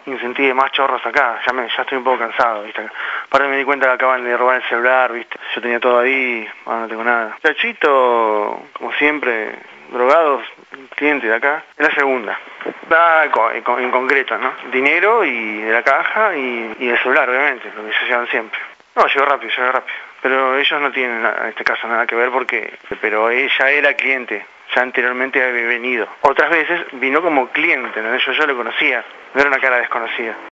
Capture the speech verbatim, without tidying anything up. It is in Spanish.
y sentí más chorros acá, ya me, ya estoy un poco cansado, ¿viste? Aparte me di cuenta que acaban de robar el celular, ¿viste? Yo tenía todo ahí, ahora no tengo nada. Chachito, como siempre, drogados, cliente de acá, es la segunda. Da en concreto, ¿no? Dinero y de la caja y, y el celular, obviamente, lo que se llevan siempre. No, llegó rápido, llegó rápido. Pero ellos no tienen en este caso nada que ver porque... Pero ella era cliente, ya anteriormente había venido. Otras veces vino como cliente, ¿no? Yo ya lo conocía, no era una cara desconocida.